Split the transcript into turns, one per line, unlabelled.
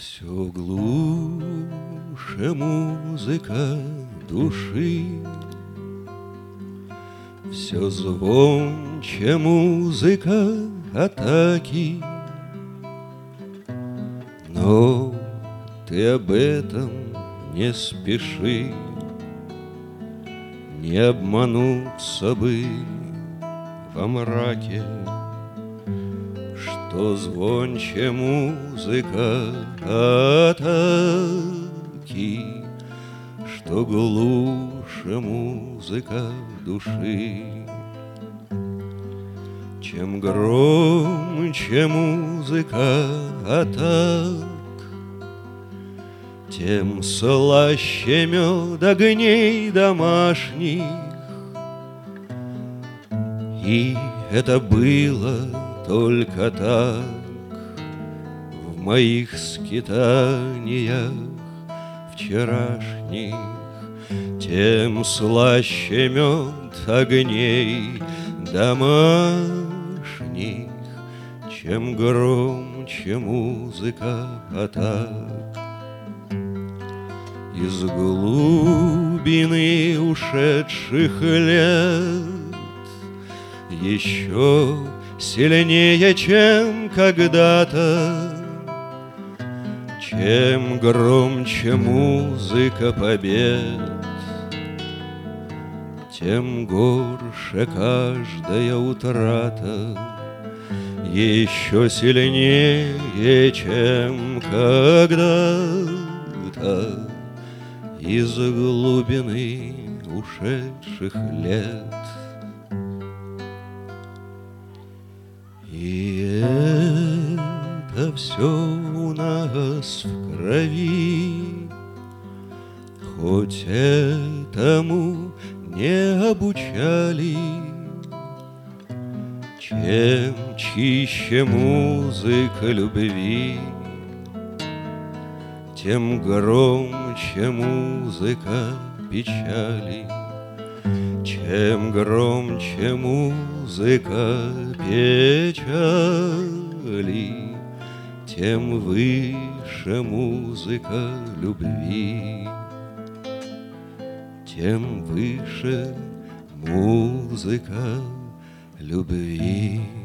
Все глуше музыка души, все звонче музыка атаки. Но ты об этом не спеши, не обмануться бы во мраке, что звонче музыка атаки, что глуше музыка души. Чем громче музыка атак, тем слаще мед огней домашних. И это было только так в моих скитаниях вчерашних. Тем слаще мед огней домашних, чем громче музыка атак. Из глубины ушедших лет еще сильнее, чем когда-то, чем громче музыка побед, тем горше каждая утрата. Еще сильнее, чем когда-то, из глубины ушедших лет. И это все у нас в крови, хоть этому не обучали. Чем чище музыка любви, тем громче музыка печали. Чем громче музыка печали, тем выше музыка любви, тем выше музыка любви.